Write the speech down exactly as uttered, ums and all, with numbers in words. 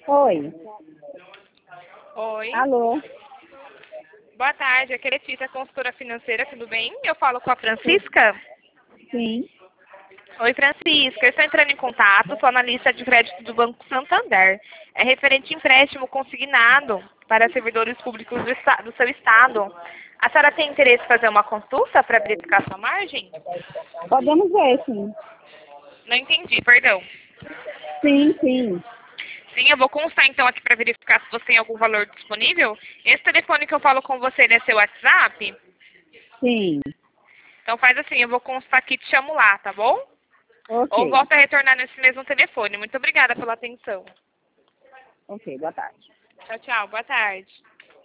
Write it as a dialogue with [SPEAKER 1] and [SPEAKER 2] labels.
[SPEAKER 1] Oi.
[SPEAKER 2] Oi.
[SPEAKER 1] Alô?
[SPEAKER 2] Boa tarde, aqui é Letícia, consultora financeira, tudo bem? Eu falo com a Francisca.
[SPEAKER 1] Sim.
[SPEAKER 2] Oi, Francisca, eu estou entrando em contato, sou analista de crédito do Banco Santander. É referente a empréstimo consignado para servidores públicos do, esta- do seu estado. A senhora tem interesse em fazer uma consulta para verificar sua margem?
[SPEAKER 1] Podemos ver, sim.
[SPEAKER 2] Não entendi, perdão.
[SPEAKER 1] Sim, sim.
[SPEAKER 2] Sim, eu vou constar então aqui para verificar se você tem algum valor disponível. Esse telefone que eu falo com você, ele é seu WhatsApp?
[SPEAKER 1] Sim.
[SPEAKER 2] Então faz assim, eu vou constar aqui e te chamo lá, tá bom? Ou
[SPEAKER 1] Ok.
[SPEAKER 2] volta a retornar nesse mesmo telefone. Muito obrigada pela atenção.
[SPEAKER 1] Ok, boa tarde.
[SPEAKER 2] Tchau, tchau. Boa tarde.